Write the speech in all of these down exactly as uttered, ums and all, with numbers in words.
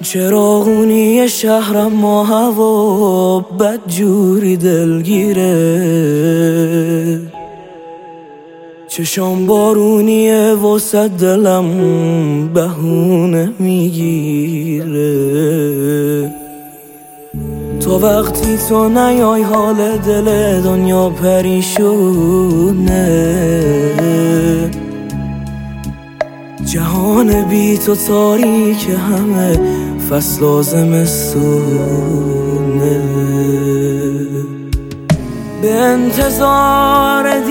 چراغونی شهرم ما هوا بد جوری دلگیره، چشام بارونیه واسه دلم بهونه میگیره. تا وقتی تو نیای حال دل دنیا پریشونه، جهان بی تو تاریک همه فصل لازم سونه. به انتظار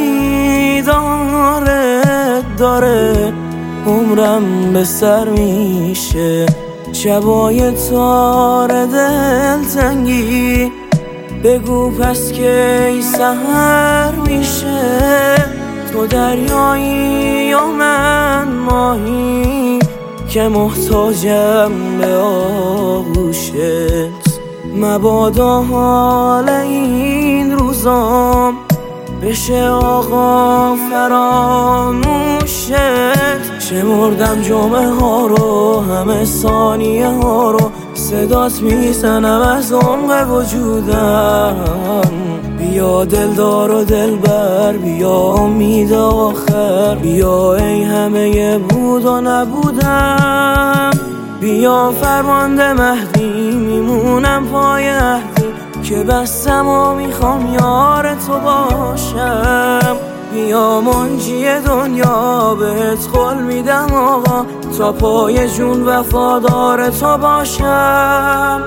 دیدارت داره عمرم به سر میشه، شبای تار دلتنگی بگو پس کی سحر میشه. تو دریایی یا من ماهی که محتاجم به آغوشت، مبادا حال این روزام بشه آقا فراموشت. شمردم جمعه ها رو همه ثانیه ها رو، صدات میزنم از عمق وجودم. بیا دلدار و دلبر، بیا امید آخر، بیا ای همه بود و نبودم. بیا فرمانده مهدی میمونم پای عهدی که بستم و میخوام یار تو باشم. بیا منجی دنیا بهت قول میدم آقا، تا پای جون وفادار تو باشم.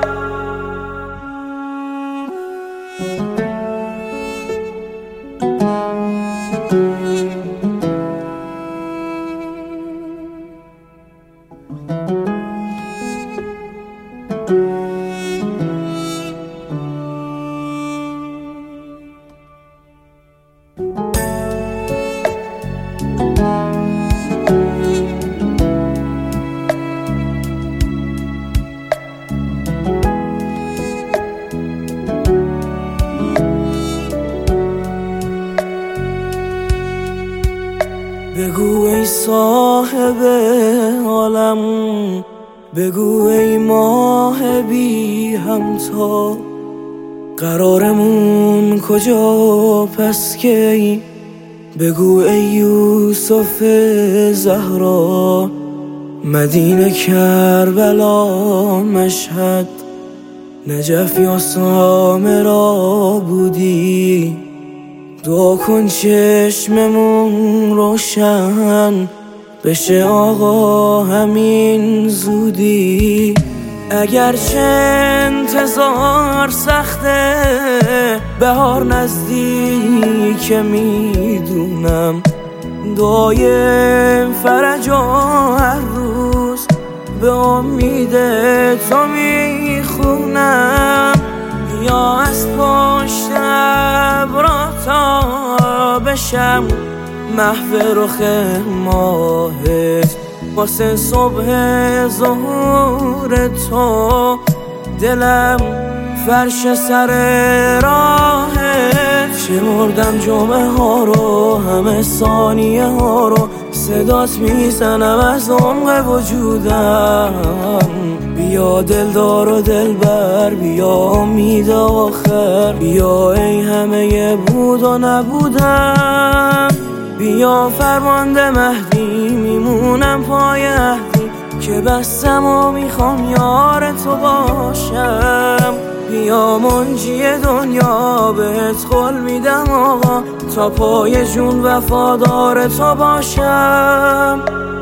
بگو ای صاحب عالم، بگو ای ماه بی همتا، قرارمون کجا پس کی؟ بگو ای یوسف زهرا، مدینه کربلا مشهد، نجف یا سامرا بودی. دعا کن چشممون روشن بشه آقا همین زودی. اگرچه انتظار سخته بهار نزدیکه میدونم، دایم فرج و هر روز به امید تو میخونم. یا از پشت ابرا تا بشم محو رخ ماهت، واسه صبح ظهور تو دلم فرش سر راهت. شمردم جمعه ها رو همه ثانیه ها رو، صدات میزنم از عمق وجودم. بیا دلدار و دلبر، بیا امید آخر، بیا ای همه بود و نبودم. بیا فرمانده مهدی میمونم پای عهدی که بستم و میخوام یار تو باشم. بیا منجی دنیا بهت قول میدم آقا، تا پای جون وفادار تو باشم.